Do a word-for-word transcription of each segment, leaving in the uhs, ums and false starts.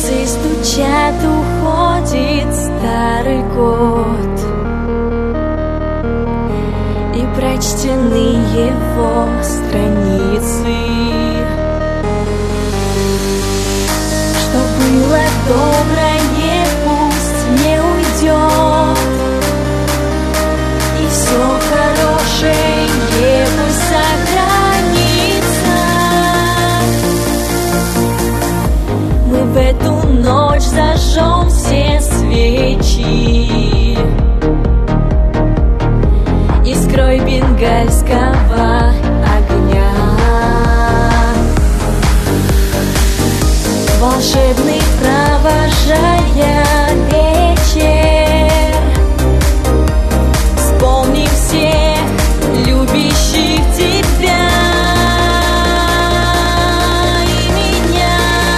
Часы стучат, уходит старый год, и прочтены его страницы. Что было доброе, пусть не уйдет, и все хорошее пусть сохранится. Мы в эту ночь зажжем все свечи, искрой бенгальского огня. Волшебный провожая вечер, вспомним всех любящих тебя и меня.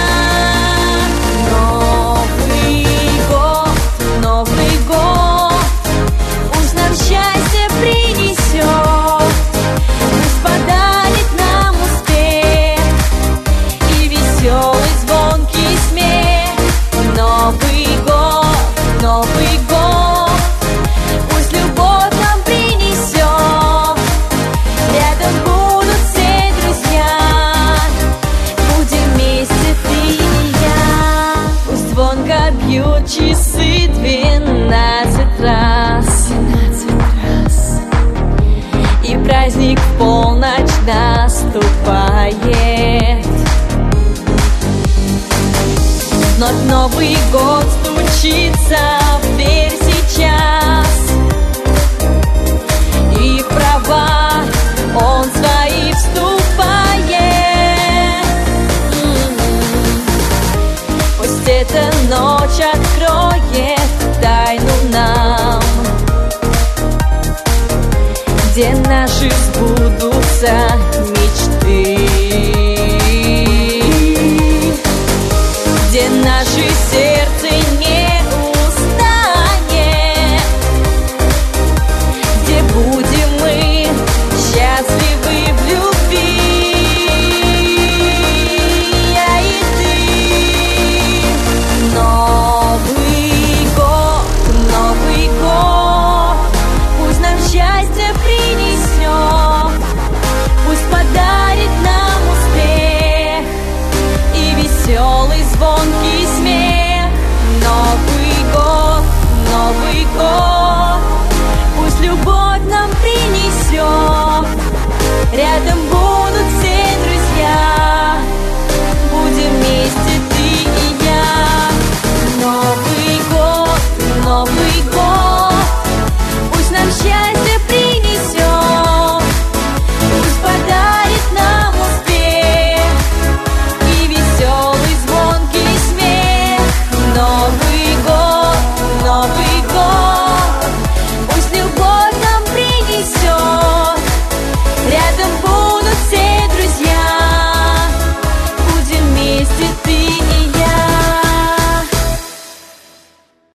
Новый год, Новый год, пусть нам счастье принесет, пусть подарит нам успех и веселый звонкий смех. Новый год, Новый год, пусть любовь нам принесет, рядом будут все друзья, будем вместе ты и я. Пусть звонко бьют часы двенадцать раз, двенадцать раз, и праздник в полночь наступает. Вновь Новый год стучится в дверь сейчас, и в права он свои вступает. Пусть эта ночь откроет тайну нам, где наши сбудутся мечты, где наше сердце не устанет, где будем мы счастливы в любви, я и ты. Новый год, Новый год, пусть нам счастье принесет, пусть подарит нам успех и веселый звонкий смех. Новый год, Новый год, пусть любовь нам принесет, рядом будет